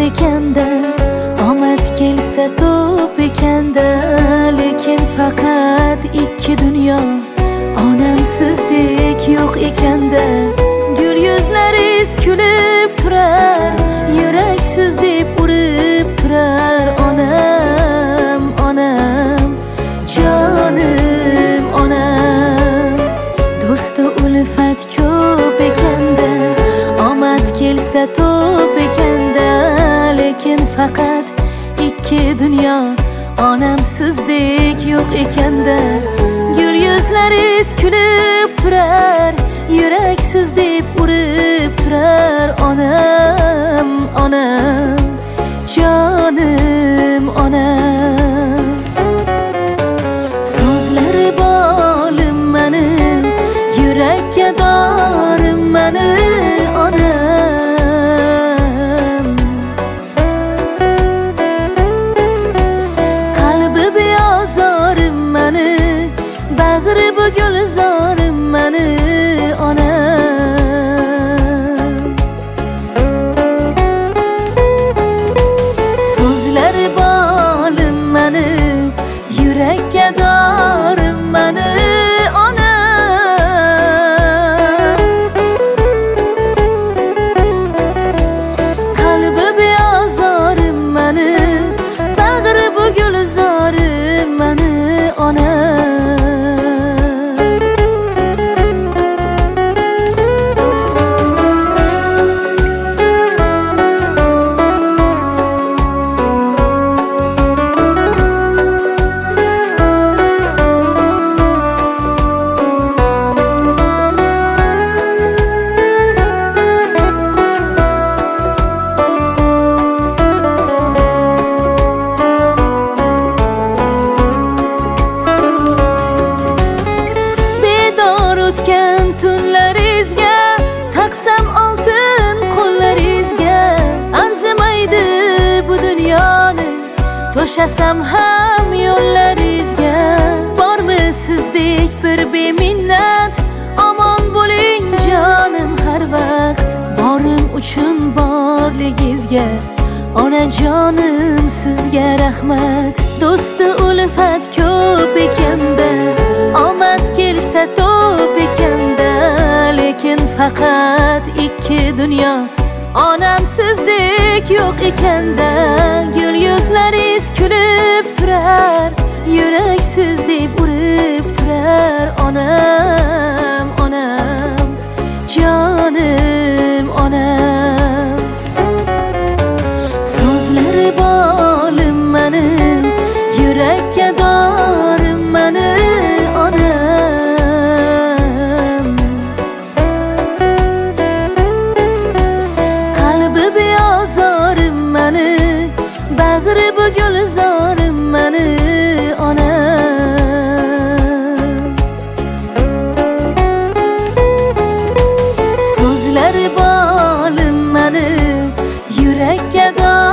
ekanda, omad kelsa to'p ekanda, lekin faqat ikki dunyo, onamsizdek yo'q ekanda. Gul yuzlariz kulib turar, yuraksiz deb urib turar. Onam, onam, jonim onam. Do'sti ulfat ko'p ekanda, omad kelsa to'p ekanda, lekin faqat ikki dunyo, onamsizdek yo'q ekanda. Gul yuzlariz kulib turar, yuraksiz deb urib turar. Onam, onam, jonim onam. So'zlari bolim mani, yurakka dorim mani. Onam qalbi beozorim mani, bag'ri bu gulzorim mani. Onam so'zlari bolim mani, yurakka dorim mani. Onam qalbi beozorim mani, bag'ri bu gulzorim mani. Onam o'tgan tunlarizga taqsam oltin qo'llarizga, arzimaydi bu dunyoni to'shasam ham yo'llarizga. Bormi sizdek bir beminnat, omon bo'ling jonim har vaqt. Borim uchun borligizga, onajonim sizga rahmat. Do'sti ulfat ko'p ekanda, omad kelsa to'p ekanda, lekin faqat ikki dunyo, onamsizdek yo'q ekanda. Gul yuzlariz kulib turar, yuraksiz deb urib turar. Onam, onam, jonim onam. So'zlari bolim mani, yurakka dorim mani. Onam qalbi beozorim mani, bag'ri bu gulzorim mani. Onam so'zlari bolim mani, yurakka dorim